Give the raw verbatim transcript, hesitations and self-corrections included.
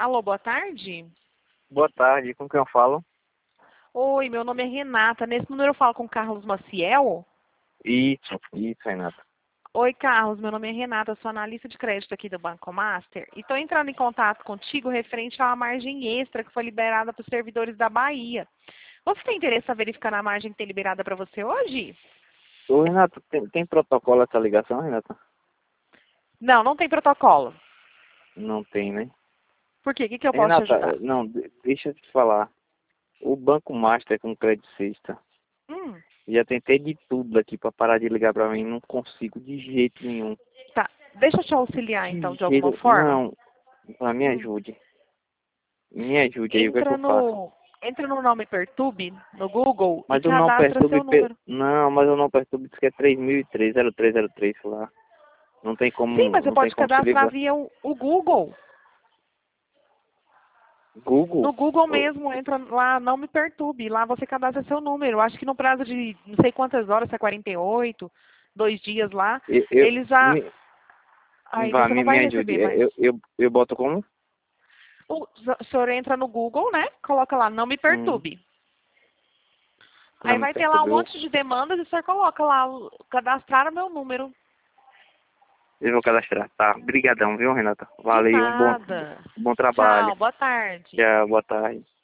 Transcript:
Alô, boa tarde. Boa tarde, com quem eu falo? Oi, meu nome é Renata. Nesse número eu falo com o Carlos Maciel. Isso, isso, Renata. Oi, Carlos, meu nome é Renata, sou analista de crédito aqui do Banco Master. E estou entrando em contato contigo referente à margem extra que foi liberada para os servidores da Bahia. Você tem interesse em verificar na margem que tem liberada para você hoje? Ô, Renata, tem, tem protocolo essa ligação, Renata? Não, não tem protocolo. Não tem, né? Por quê? O que, que eu posso te Renata, ajudar? não, de- deixa eu te falar. O Banco Master com crédito sexta. Hum, Já tentei de tudo aqui pra parar de ligar pra mim, não consigo de jeito nenhum. tá. Deixa eu te auxiliar, então, De de alguma jeito, forma. não, ah, me Hum. ajude. Me ajude aí, o que é que Entra eu faço? no, entra no nome Pertube, no Google, e Mas eu não cadastra perturbe, seu pe- número. não, mas eu não perturbe, diz que é três mil e três, zero três zero três, sei lá. Não tem Sim, como, mas você não tem pode como se cadastrar livrar. via o, o Google. Google? No Google mesmo, entra lá, não me perturbe. Lá você cadastra seu número. Acho que no prazo de não sei quantas horas, se é quarenta e oito, dois dias lá, Eu, eu, eles já. me, Aí vá, você me, não me vai ajude. receber mais. Eu, eu, eu boto como? O, o senhor entra no Google, né? Coloca lá, não me Hum, perturbe. não Aí me vai ter lá um perturbou. monte de demandas e o senhor coloca lá, o- cadastrar o meu número. Eu vou cadastrar. Tá, brigadão, viu, Renata? De Valeu, um bom, nada. bom trabalho. Tchau, boa tarde. Tchau, boa tarde.